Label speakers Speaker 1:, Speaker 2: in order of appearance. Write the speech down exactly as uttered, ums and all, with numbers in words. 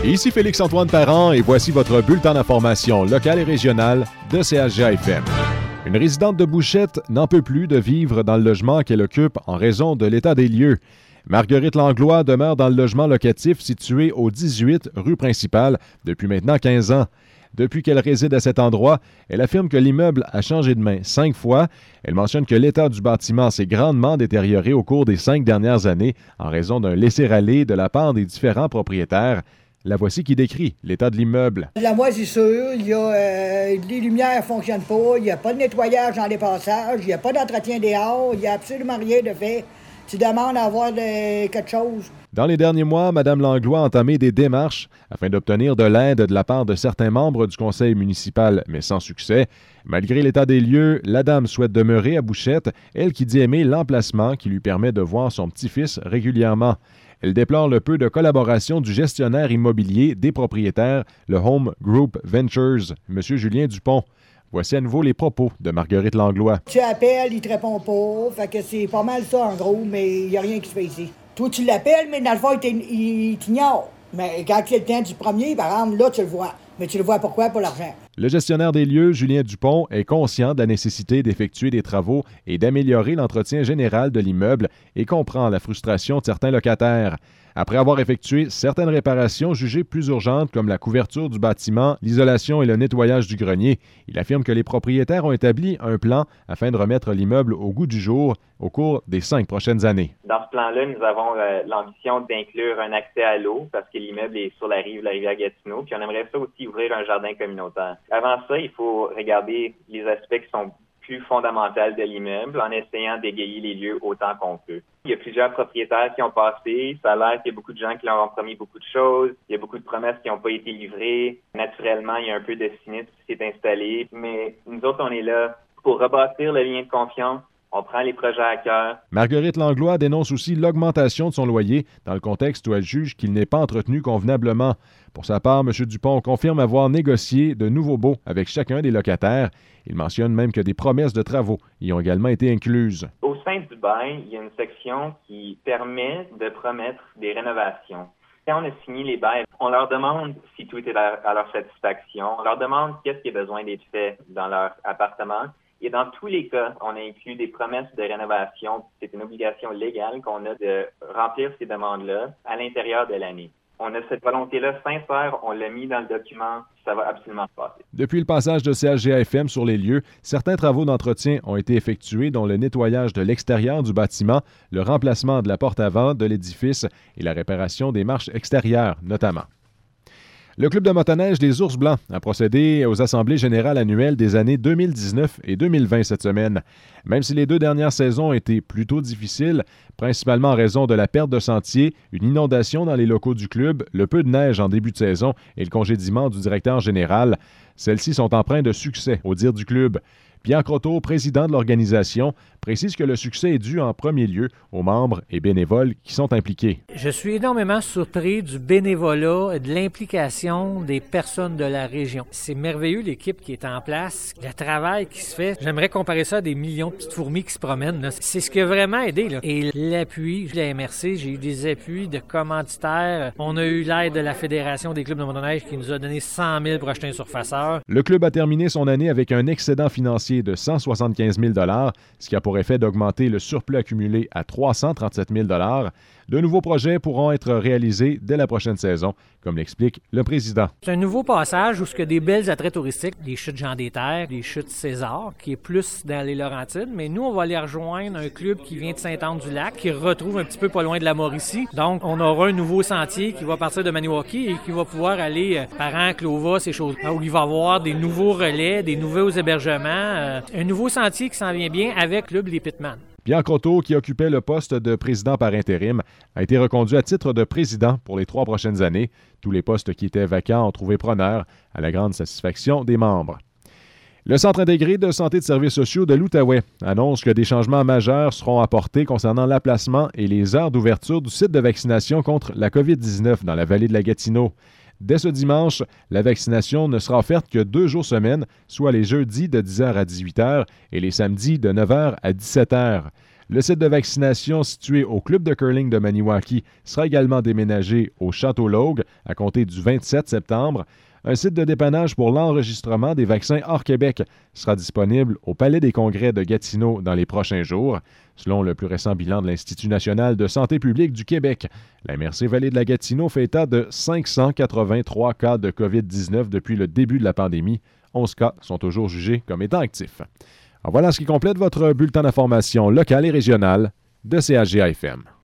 Speaker 1: Ici Félix-Antoine Parent et voici votre bulletin d'information locale et régionale de C H G A F M. Une résidente de Bouchette n'en peut plus de vivre dans le logement qu'elle occupe en raison de l'état des lieux. Marguerite Langlois demeure dans le logement locatif situé au dix-huit rue Principale depuis maintenant quinze ans. Depuis qu'elle réside à cet endroit, elle affirme que l'immeuble a changé de main cinq fois. Elle mentionne que l'état du bâtiment s'est grandement détérioré au cours des cinq dernières années en raison d'un laisser-aller de la part des différents propriétaires. La voici qui décrit l'état de l'immeuble.
Speaker 2: La moisissure, il y a, euh, les lumières ne fonctionnent pas, il n'y a pas de nettoyage dans les passages, il n'y a pas d'entretien dehors, il n'y a absolument rien de fait. Tu demandes à avoir de, quelque chose.
Speaker 1: Dans les derniers mois, Mme Langlois a entamé des démarches afin d'obtenir de l'aide de la part de certains membres du conseil municipal, mais sans succès. Malgré l'état des lieux, la dame souhaite demeurer à Bouchette, elle qui dit aimer l'emplacement qui lui permet de voir son petit-fils régulièrement. Elle déplore le peu de collaboration du gestionnaire immobilier des propriétaires, le Home Group Ventures, M. Julien Dupont. Voici à nouveau les propos de Marguerite Langlois.
Speaker 2: Tu appelles, il ne te répond pas, fait que c'est pas mal ça en gros, mais il n'y a rien qui se fait ici. Toi, tu l'appelles, mais dans le fond, il t'ignore. Mais quand c'est le temps du premier, par exemple, là, tu le vois. Mais tu le vois pourquoi? Pour l'argent.
Speaker 1: Le gestionnaire des lieux, Julien Dupont, est conscient de la nécessité d'effectuer des travaux et d'améliorer l'entretien général de l'immeuble et comprend la frustration de certains locataires. Après avoir effectué certaines réparations jugées plus urgentes comme la couverture du bâtiment, l'isolation et le nettoyage du grenier, il affirme que les propriétaires ont établi un plan afin de remettre l'immeuble au goût du jour au cours des cinq prochaines années.
Speaker 3: Dans ce plan-là, nous avons euh, l'ambition d'inclure un accès à l'eau parce que l'immeuble est sur la rive de la rivière Gatineau, puis on aimerait ça aussi ouvrir un jardin communautaire. Avant ça, il faut regarder les aspects qui sont plus fondamentaux de l'immeuble en essayant d'égayer les lieux autant qu'on peut. Il y a plusieurs propriétaires qui ont passé. Ça a l'air qu'il y a beaucoup de gens qui leur ont promis beaucoup de choses. Il y a beaucoup de promesses qui n'ont pas été livrées. Naturellement, il y a un peu de cynisme qui s'est installé. Mais nous autres, on est là pour rebâtir le lien de confiance. On prend les projets à cœur.
Speaker 1: Marguerite Langlois dénonce aussi l'augmentation de son loyer dans le contexte où elle juge qu'il n'est pas entretenu convenablement. Pour sa part, M. Dupont confirme avoir négocié de nouveaux baux avec chacun des locataires. Il mentionne même que des promesses de travaux y ont également été incluses.
Speaker 3: Au sein du bail, il y a une section qui permet de promettre des rénovations. Quand on a signé les bails, on leur demande si tout est à leur satisfaction. On leur demande qu'est-ce qui a besoin d'être fait dans leur appartement. Et dans tous les cas, on a inclus des promesses de rénovation. C'est une obligation légale qu'on a de remplir ces demandes-là à l'intérieur de l'année. On a cette volonté-là sincère, on l'a mis dans le document, ça va absolument se passer.
Speaker 1: Depuis le passage de C H G A F M sur les lieux, certains travaux d'entretien ont été effectués, dont le nettoyage de l'extérieur du bâtiment, le remplacement de la porte avant de l'édifice et la réparation des marches extérieures, notamment. Le club de motoneige des Ours Blancs a procédé aux assemblées générales annuelles des années deux mille dix-neuf et deux mille vingt cette semaine. Même si les deux dernières saisons ont été plutôt difficiles, principalement en raison de la perte de sentiers, une inondation dans les locaux du club, le peu de neige en début de saison et le congédiement du directeur général, celles-ci sont empreintes de succès, au dire du club. Pierre Croteau, président de l'organisation, précise que le succès est dû en premier lieu aux membres et bénévoles qui sont impliqués.
Speaker 4: Je suis énormément surpris du bénévolat et de l'implication des personnes de la région. C'est merveilleux l'équipe qui est en place, le travail qui se fait. J'aimerais comparer ça à des millions de petites fourmis qui se promènent, là. C'est ce qui a vraiment aidé, là. Et l'appui de la M R C, j'ai eu des appuis de commanditaires. On a eu l'aide de la Fédération des clubs de motoneige qui nous a donné cent mille pour acheter un surfaceur.
Speaker 1: Le club a terminé son année avec un excédent financier de cent soixante-quinze mille dollars, ce qui a pour effet d'augmenter le surplus accumulé à trois cent trente-sept mille dollars. De nouveaux projets pourront être réalisés dès la prochaine saison, comme l'explique le président.
Speaker 4: C'est un nouveau passage où il y a des belles attraits touristiques, des chutes Jean des Terres, des chutes César, qui est plus dans les Laurentides, mais nous, on va aller rejoindre un club qui vient de Sainte-Anne-du-Lac, qui retrouve un petit peu pas loin de la Mauricie. Donc, on aura un nouveau sentier qui va partir de Maniwaki et qui va pouvoir aller par an, Clova, ces choses, où il va y avoir des nouveaux relais, des nouveaux hébergements, euh, un nouveau sentier qui s'en vient bien avec le club Les Pitman.
Speaker 1: Pierre Croteau, qui occupait le poste de président par intérim, a été reconduit à titre de président pour les trois prochaines années. Tous les postes qui étaient vacants ont trouvé preneur, à la grande satisfaction des membres. Le Centre intégré de santé et de services sociaux de l'Outaouais annonce que des changements majeurs seront apportés concernant l'emplacement et les heures d'ouverture du site de vaccination contre la covid dix-neuf dans la vallée de la Gatineau. Dès ce dimanche, la vaccination ne sera offerte que deux jours semaine, soit les jeudis de dix heures à dix-huit heures et les samedis de neuf heures à dix-sept heures. Le site de vaccination situé au club de curling de Maniwaki sera également déménagé au Château-Laugue à compter du vingt-sept septembre. Un site de dépannage pour l'enregistrement des vaccins hors Québec sera disponible au Palais des Congrès de Gatineau dans les prochains jours. Selon le plus récent bilan de l'Institut national de santé publique du Québec, la M R C Vallée de la Gatineau fait état de cinq cent quatre-vingt-trois cas de covid dix-neuf depuis le début de la pandémie. onze cas sont toujours jugés comme étant actifs. Alors voilà ce qui complète votre bulletin d'information locale et régionale de C H G A F M.